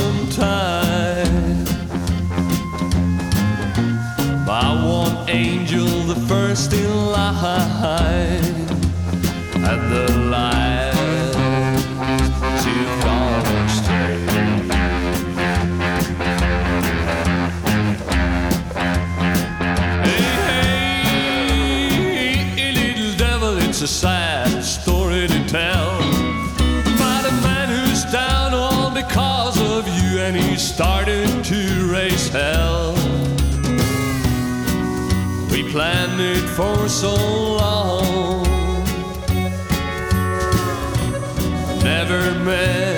some time. My one angel, the first in line, and the light to gone straight. Hey, little devil, it's a sad story to tell about a man who's down all because of you, and he started to raise hell. We planned it for so long, never met